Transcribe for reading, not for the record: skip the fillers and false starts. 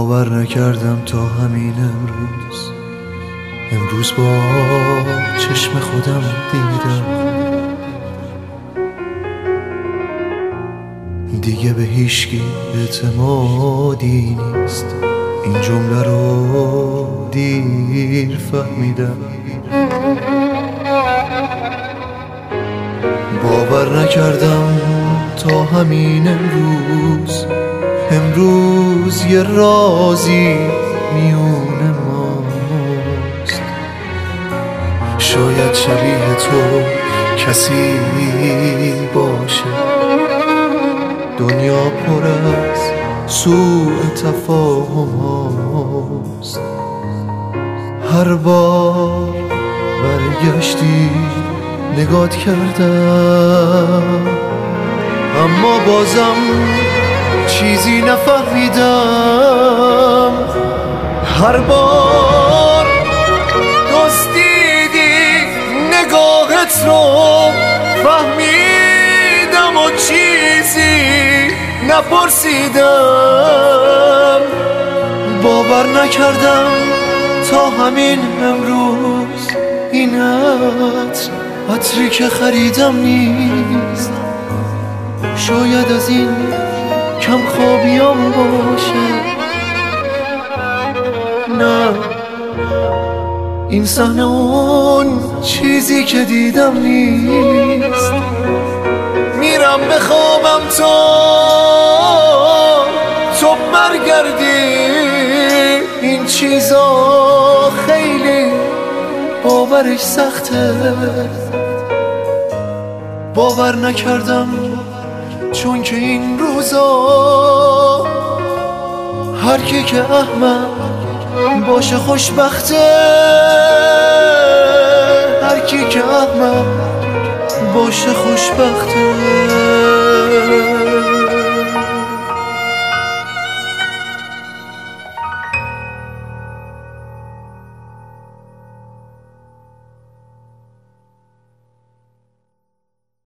باور نکردم تا همین امروز با چشم خودم دیدم دیگه به هیچکی اعتمادی نیست. این جمله رو دیر فهمیدم. باور نکردم تا همین امروز یه رازی میون ماست. شاید شبیه تو کسی باشه، دنیا پر از سوء تفاهم هاست. هر بار برگشتی نگات کردم، اما بازم چیزی نفهمیدم. هر بار دزدیدی نگاهت رو فهمیدم و چیزی نپرسیدم. باور نکردم تا همین امروز این عطری که خریدم نیست. شاید از این کم خوابیام باشه. نه، این صحنه اون چیزی که دیدم نیست. میرم بخوابم تو برگردی. این چیزا خیلی باورش سخته. باور نکردم چون که این روزا هر کی که احمق باشه خوشبخته. هر کی که احمق باشه خوشبخته.